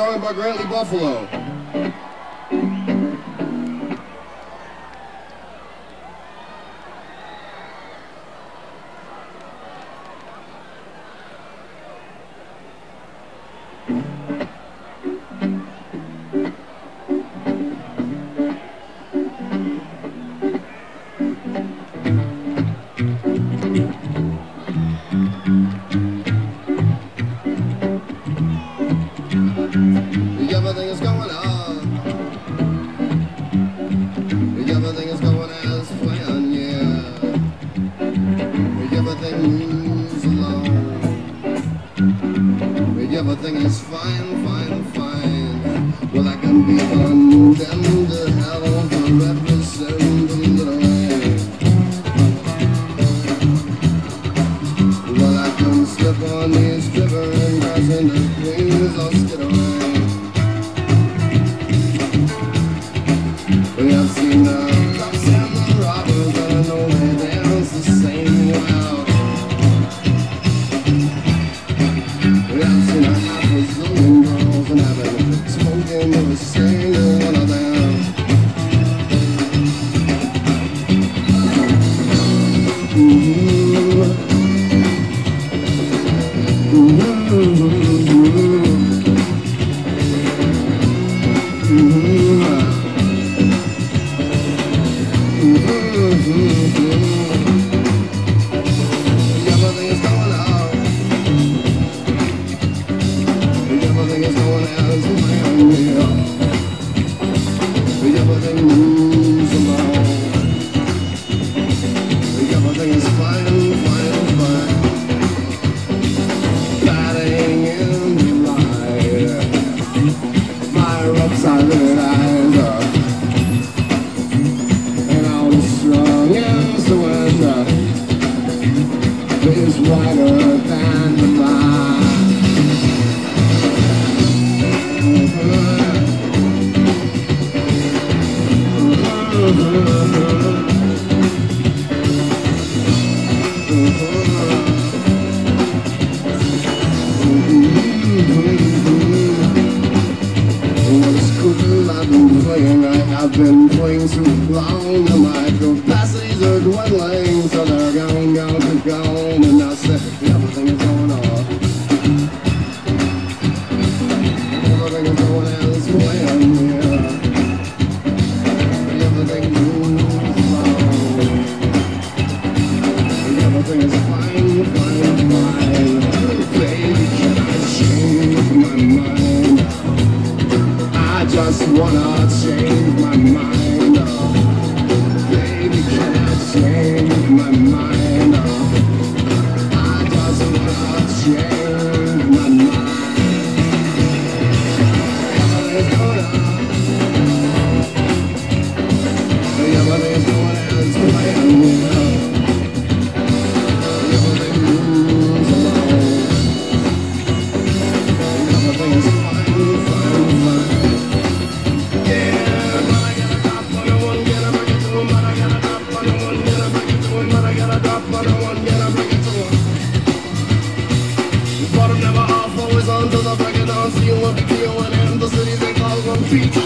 song by Grantley Buffalo. Everything is going on. Everything is going as planned, yeah. Everything moves along. Everything is fine, fine, fine. Well, I can be condemned to hell for representing the rain. Well, I can slip on these quivering guys in the queens or skid away. I've seen the cops and the robbers, but I know they dance the same way out. I've seen a half a zillion girls, and I've been smoking every single one of them. Everything is going out. Everything is going as planned. Everything moves along. Everything is fine, fine, fine. Batting in the light. Fire upside the eyes. And all the strong and surrender is wider than the mind. I've been playing too long, and my capacities are dwindling, so they're gone, and I said everything is going on. Everything is going as planned, yeah. Everything moves along. Everything is fine, fine, fine. Baby, can I change my mind? I just wanna change my mind. Baby, can I change my mind? I just wanna change my mind. Everything's going on. Everything's going as planned. Everything moves along. Everything is fine, fine, fine. Bottom never off, always on to the break of dawn. See you on the deal and end the city they call one feature.